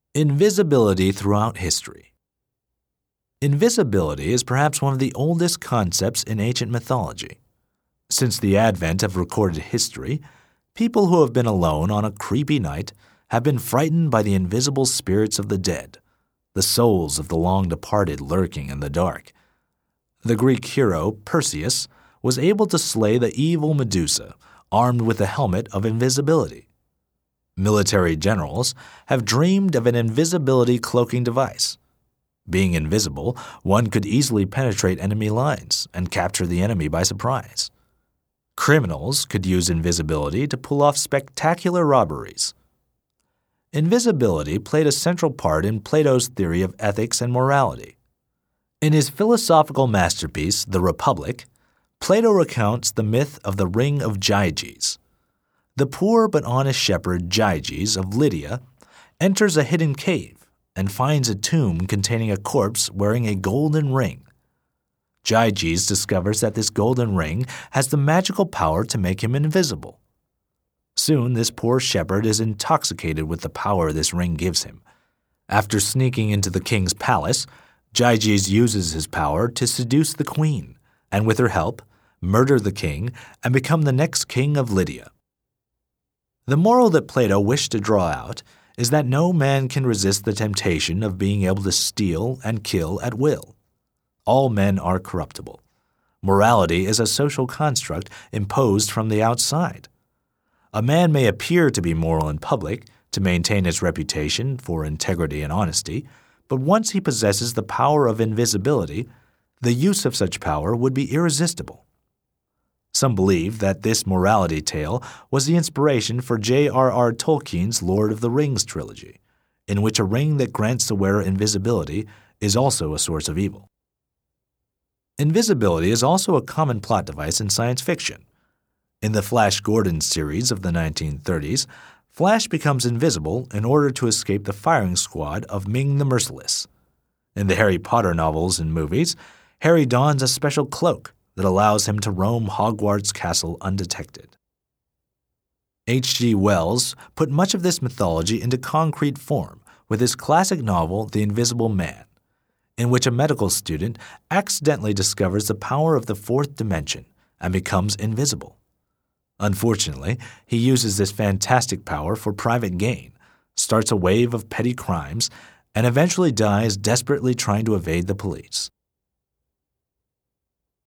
Invisibility throughout history. Invisibility is perhaps one of the oldest concepts in ancient mythology. Since the advent of recorded history, people who have been alone on a creepy night have been frightened by the invisible spirits of the dead, the souls of the long-departed lurking in the dark. The Greek hero Perseus was able to slay the evil Medusa, armed with a helmet of invisibility. Military generals have dreamed of an invisibility cloaking device. Being invisible, one could easily penetrate enemy lines and capture the enemy by surprise. Criminals could use invisibility to pull off spectacular robberies. Invisibility played a central part in Plato's theory of ethics and morality. In his philosophical masterpiece, The Republic, Plato recounts the myth of the Ring of Gyges. The poor but honest shepherd Gyges of Lydia enters a hidden cave and finds a tomb containing a corpse wearing a golden ring. Gyges discovers that this golden ring has the magical power to make him invisible. Soon, this poor shepherd is intoxicated with the power this ring gives him. After sneaking into the king's palace, Gyges uses his power to seduce the queen, and with her help, murder the king and become the next king of Lydia. The moral that Plato wished to draw out is that no man can resist the temptation of being able to steal and kill at will. All men are corruptible. Morality is a social construct imposed from the outside. A man may appear to be moral in public to maintain his reputation for integrity and honesty, but once he possesses the power of invisibility, the use of such power would be irresistible. Some believe that this morality tale was the inspiration for J.R.R. Tolkien's Lord of the Rings trilogy, in which a ring that grants the wearer invisibility is also a source of evil. Invisibility is also a common plot device in science fiction. In the Flash Gordon series of the 1930s, Flash becomes invisible in order to escape the firing squad of Ming the Merciless. In the Harry Potter novels and movies, Harry dons a special cloak that allows him to roam Hogwarts Castle undetected. H.G. Wells put much of this mythology into concrete form with his classic novel The Invisible Man, in which a medical student accidentally discovers the power of the fourth dimension and becomes invisible. Unfortunately, he uses this fantastic power for private gain, starts a wave of petty crimes, and eventually dies desperately trying to evade the police.